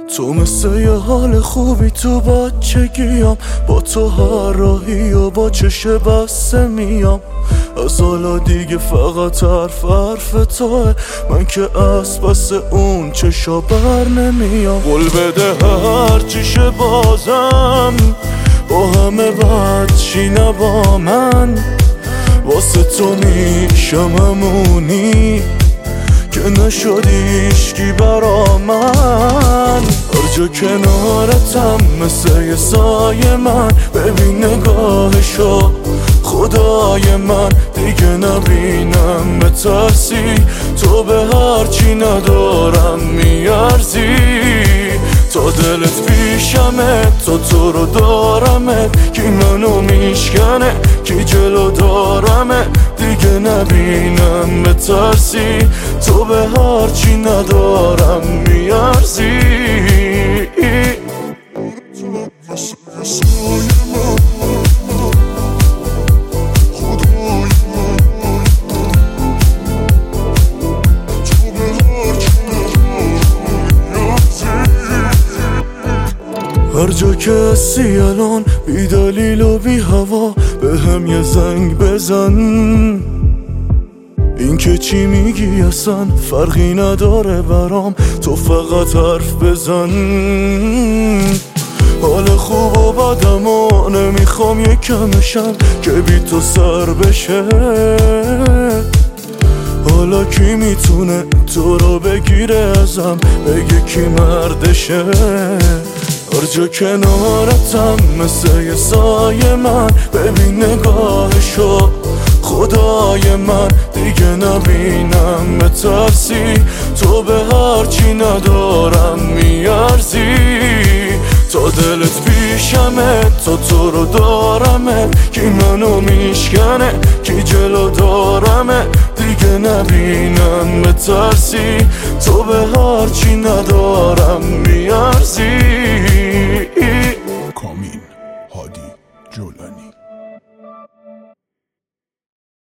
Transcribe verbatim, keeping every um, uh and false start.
تو مثل یه حال خوبی تو بچگیم، با تو هر راهی و با چش بسته میام. از حالا دیگه فقط حرف حرف توه، من که از پس اون چشا بر نمیام. قول بده هر چیشه بازم با همه بد چی نه با من، واسه تو میشم همونی که نشدی عشقی برا من. هر جا کنارتم مثل یه سایه من، ببین نگاهشو خدای من، دیگه نبینم به ترسی، تو به هرچی ندارم میارزی. تا دلت پیشمه، تا تو رو دارمه، کی منو میشکنه کی جلو دارمه، دیگه نبینم به ترسی، تو به هرچی ندارم میارزی. هر جا که هستی الان بی دلیل و بی هوا، به هم یه زنگ بزن. این که چی میگی اصلا فرقی نداره برام، تو فقط حرف بزن. حال خوب و بدم و نمیخوام یکمشم که بی تو سر بشه. حالا کی میتونه تو رو بگیره ازم، بگه کی مردشه. هر جا کنارتم مثل یه سایه من، ببین نگاهشو خدای من، دیگه نبینم به ترسی، تو به هرچی ندارم میارزی. تا دلت پیشمه، تا تو رو دارمه، کی منو میشکنه کی جلو دارمه، دیگه نبینم به ترسی، تو به هرچی ندارم